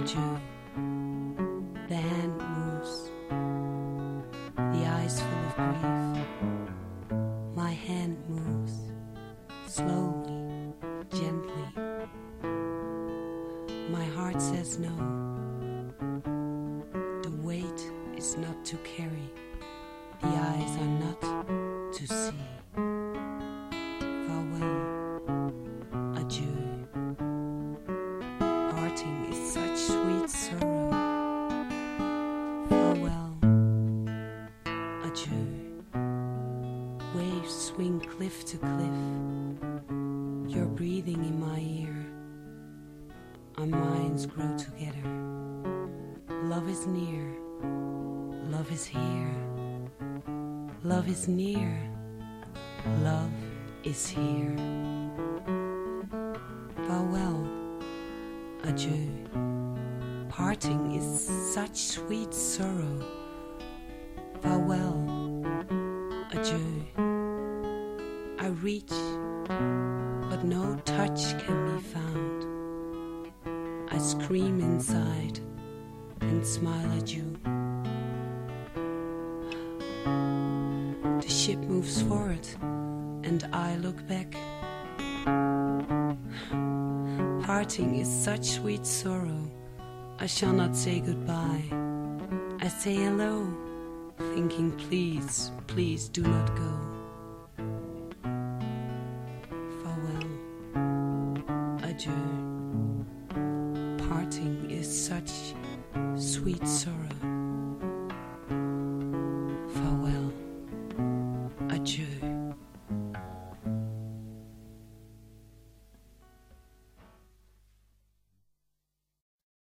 adieu. The hand moves, the eyes full of grief. My hand moves, slowly, gently. My heart says no. The weight is not to carry, the eyes are not to see. Farewell, adieu. Parting is such sweet sorrow. Farewell, adieu. Waves swing cliff to cliff. You're breathing in my ear. Our minds grow together. Love is near. Love is here. Love is near. Love is here. Farewell, adieu. Parting is such sweet sorrow. Farewell, adieu. I reach, but no touch can be found. I scream inside and smile at you. The ship moves forward and I look back. Parting is such sweet sorrow. I shall not say goodbye. I say hello, thinking please, please do not go. Farewell, adieu. Parting is such sweet sorrow.